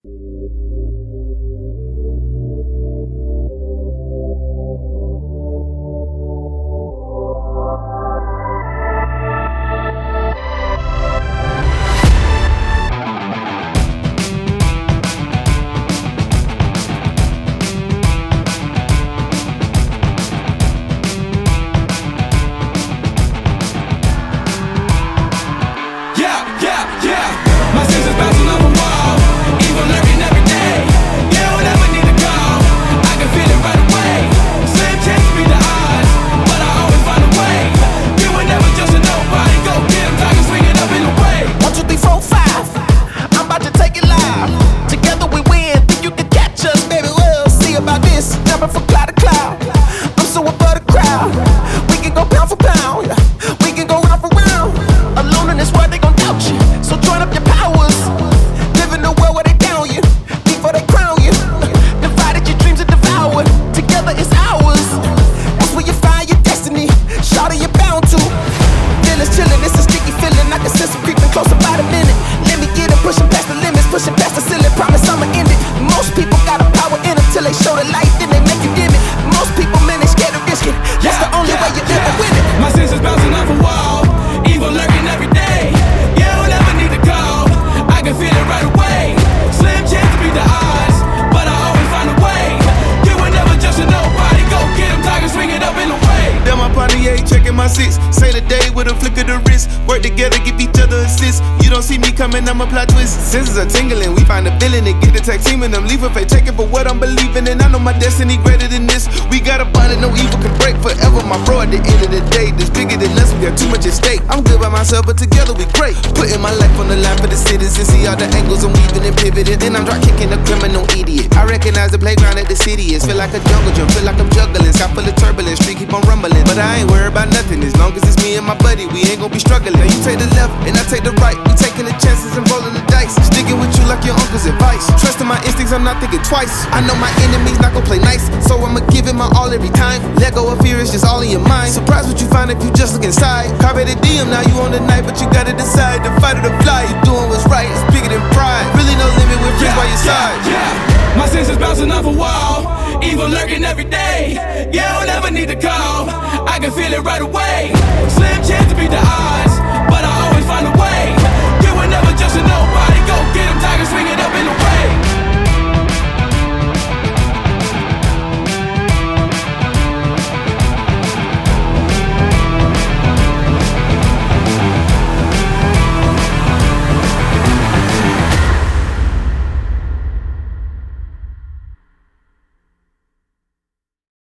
Say the day with a flick of the wrist. Work together, give each other assists. You don't see me coming, I'ma plot twist. Senses are tingling, we find a feeling and get the tag team and them leave if they take it for what I'm believing in. I know my destiny greater than this. We got a bond that no evil can break forever. My bro, at the end of the day, this bigger than us, we got too much at stake. I'm good by myself, but together we great. Putting my life on the line for the citizens. See all the angles I'm weaving and pivoting. Then I'm drop kicking a criminal idiot. I recognize the playground that the city is. Feel like a jungle gym, feel like I'm juggling. Sky full of turbulence, street keep on rumbling. But I ain't worried about nothing, as long as it's me and my buddy, we ain't gon' be struggling. Now you take the left and I take the right. We taking the chances and rolling the dice. Sticking with you like your uncle's advice. Trusting my instincts, I'm not thinking twice. I know my enemies not gon' play nice, so I'ma give it my all every time. Let go of fear, it's just all in your mind. Surprise what you find if you just look inside. Carpe the diem, now you on the night, but you gotta decide to fight or to fly. You doing what's right, it's bigger than pride. Really no limit with friends by your side. My senses bouncing off a wall, evil lurking every day. Yeah, I don't ever need to call, I can feel it right away. Slim chance to beat the odds,